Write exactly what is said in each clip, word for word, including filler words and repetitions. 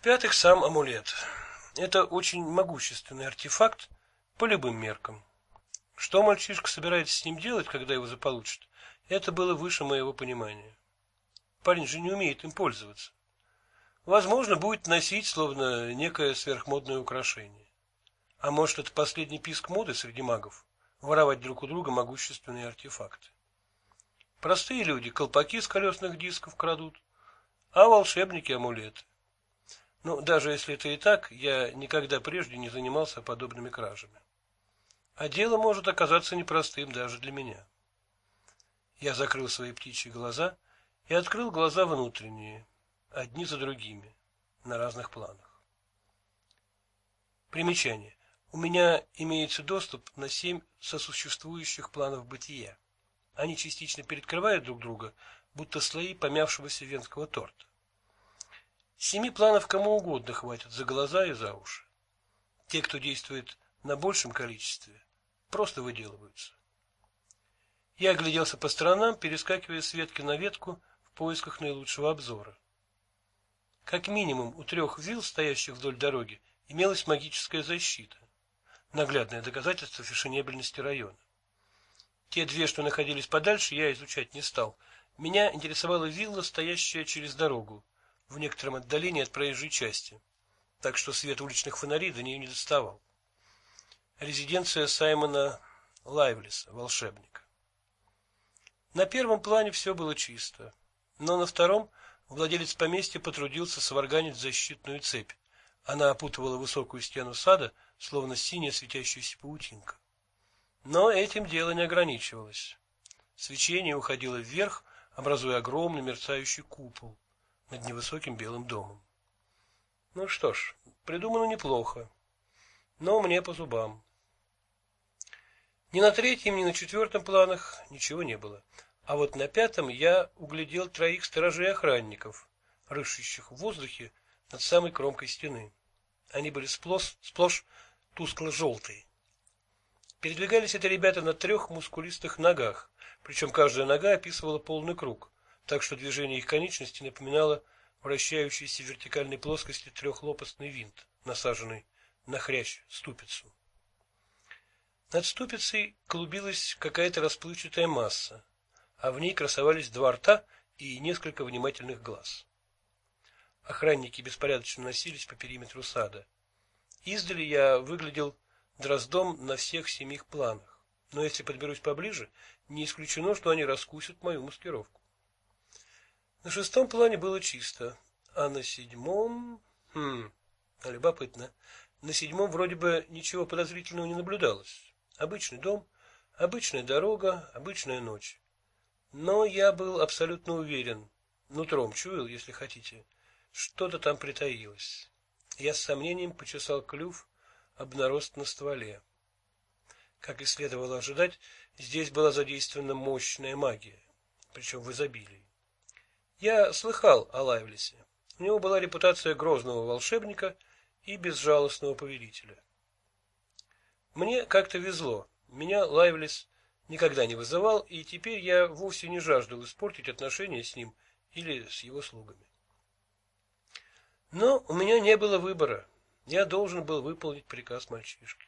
В-пятых, сам амулет. Это очень могущественный артефакт по любым меркам. Что мальчишка собирается с ним делать, когда его заполучит, это было выше моего понимания. Парень же не умеет им пользоваться. Возможно, будет носить, словно некое сверхмодное украшение. А может, это последний писк моды среди магов – воровать друг у друга могущественные артефакты. Простые люди колпаки с колесных дисков крадут, а волшебники – амулеты. Но даже если это и так, я никогда прежде не занимался подобными кражами. А дело может оказаться непростым даже для меня. Я закрыл свои птичьи глаза и открыл глаза внутренние, одни за другими, на разных планах. Примечание. У меня имеется доступ на семь сосуществующих планов бытия. Они частично перекрывают друг друга, будто слои помявшегося венского торта. Семи планов кому угодно хватит за глаза и за уши. Те, кто действует на большем количестве, просто выделываются. Я огляделся по сторонам, перескакивая с ветки на ветку в поисках наилучшего обзора. Как минимум у трех вилл, стоящих вдоль дороги, имелась магическая защита. Наглядное доказательство фешенебельности района. Те две, что находились подальше, я изучать не стал. Меня интересовала вилла, стоящая через дорогу, в некотором отдалении от проезжей части, так что свет уличных фонарей до нее не доставал. Резиденция Саймона Лайвлиса, волшебника. На первом плане все было чисто, но на втором владелец поместья потрудился сварганить защитную цепь. Она опутывала высокую стену сада, словно синяя светящаяся паутинка. Но этим дело не ограничивалось. Свечение уходило вверх, образуя огромный мерцающий купол над невысоким белым домом. Ну что ж, придумано неплохо, но мне по зубам. Ни на третьем, ни на четвертом планах ничего не было, а вот на пятом я углядел троих сторожей-охранников, рыщущих в воздухе над самой кромкой стены. Они были сплошь, сплошь тускло-желтые. Передвигались эти ребята на трех мускулистых ногах, причем каждая нога описывала полный круг, так что движение их конечностей напоминало вращающийся в вертикальной плоскости трехлопастный винт, насаженный на хрящ ступицу. Над ступицей клубилась какая-то расплывчатая масса, а в ней красовались два рта и несколько внимательных глаз. Охранники беспорядочно носились по периметру сада. Издали я выглядел дроздом на всех семих планах, но если подберусь поближе, не исключено, что они раскусят мою маскировку. На шестом плане было чисто, а на седьмом... Хм, любопытно. На седьмом вроде бы ничего подозрительного не наблюдалось. Обычный дом, обычная дорога, обычная ночь. Но я был абсолютно уверен, нутром чуял, если хотите, что-то там притаилось. Я с сомнением почесал клюв об нарост на стволе. Как и следовало ожидать, здесь была задействована мощная магия, причем в изобилии. Я слыхал о Лайвлисе. У него была репутация грозного волшебника и безжалостного повелителя. Мне как-то везло. Меня Лайвлис никогда не вызывал, и теперь я вовсе не жаждал испортить отношения с ним или с его слугами. Но у меня не было выбора. Я должен был выполнить приказ мальчишки.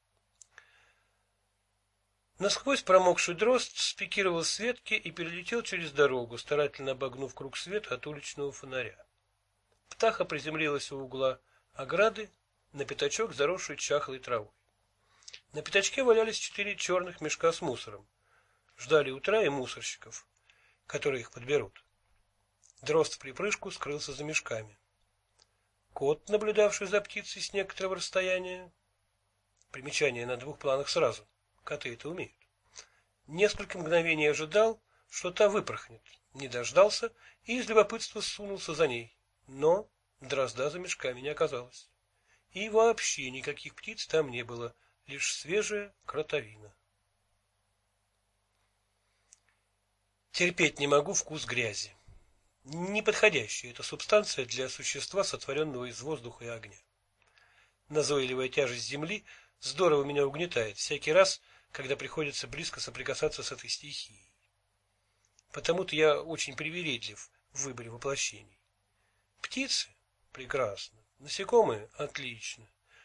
Насквозь промокший дрозд спикировал с ветки и перелетел через дорогу, старательно обогнув круг света от уличного фонаря. Птаха приземлилась у угла ограды на пятачок, заросший чахлой травой. На пятачке валялись четыре черных мешка с мусором. Ждали утра и мусорщиков, которые их подберут. Дрозд в припрыжку скрылся за мешками. Кот, наблюдавший за птицей с некоторого расстояния, примечание на двух планах сразу, коты это умеют, несколько мгновений ожидал, что та выпорхнет, не дождался и из любопытства сунулся за ней, но дрозда за мешками не оказалось. И вообще никаких птиц там не было, лишь свежая кротовина. Терпеть не могу вкус грязи. Неподходящая эта субстанция для существа, сотворенного из воздуха и огня. Назойливая тяжесть земли здорово меня угнетает всякий раз, когда приходится близко соприкасаться с этой стихией. Потому-то я очень привередлив в выборе воплощений. Птицы, Прекрасно. Насекомые? Отлично.